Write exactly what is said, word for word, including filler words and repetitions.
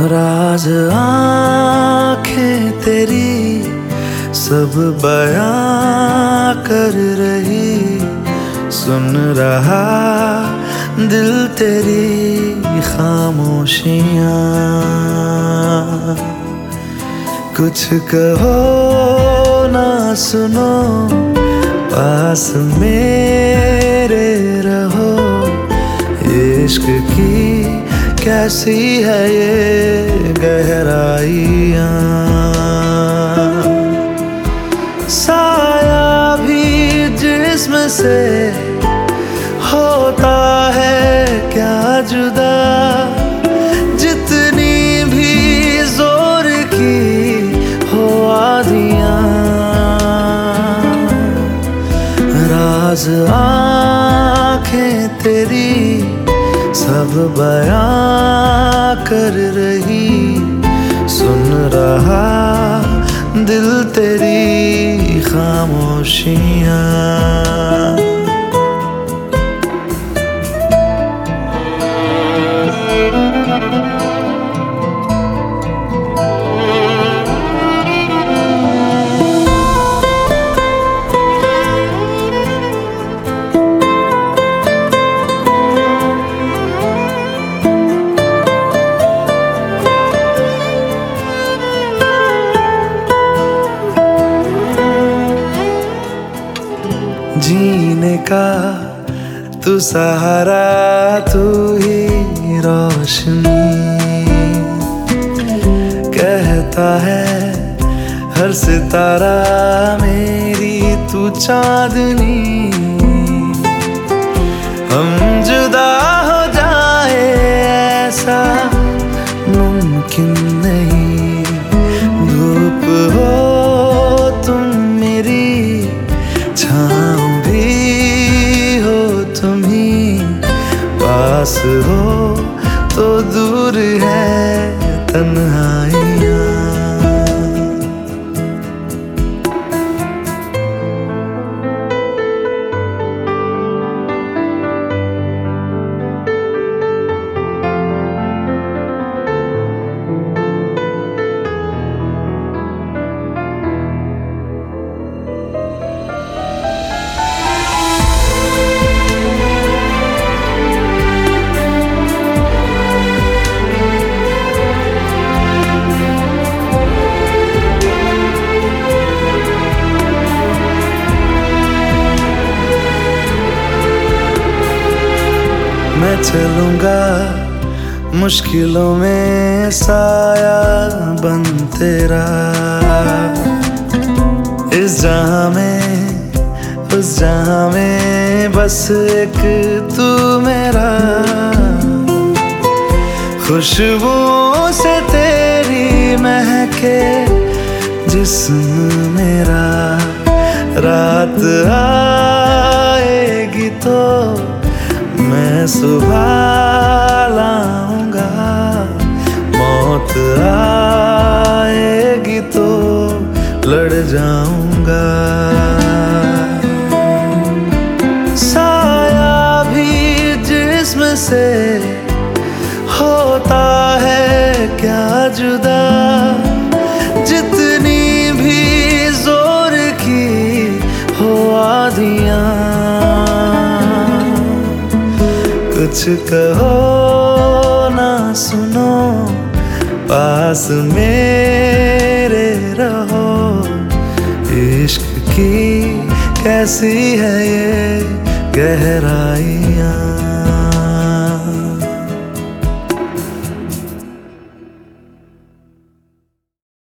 राज आँखें तेरी सब बयां कर रही, सुन रहा दिल तेरी खामोशियाँ। कुछ कहो ना सुनो, पास मेरे रहो। इश्क की कैसी है ये गहराइयाँ, साया भी जिस्म से होता है क्या जुदा, जितनी भी जोर की हो आधियाँ। राज आँखें तेरी सब बयां कर रही, सुन रहा दिल तेरी खामोशियाँ। जीने का तू सहारा, तू ही रोशनी, कहता है हर सितारा मेरी तू चांदनी। हम जुदा हो जाए ऐसा मुमकिन नहीं, धूप हो तुम मेरी, छाँव पास हो तो दूर है तन्हाइयाँ। मैं चलूंगा मुश्किलों में साया बन तेरा, इस जहां में उस जहां में बस एक तू मेरा। खुशबुओं से तेरी महके जिस्म मेरा, रात आएगी तो मैं सुबह लाऊंगा, मौत आएगी तो लड़ जाऊंगा। साया भी जिस्म से होता है क्या जुदा, जितनी भी जोर की हो आधियाँ। कुछ कहो ना सुनो, पास मेरे रहो। इश्क की कैसी है ये गहराइयाँ।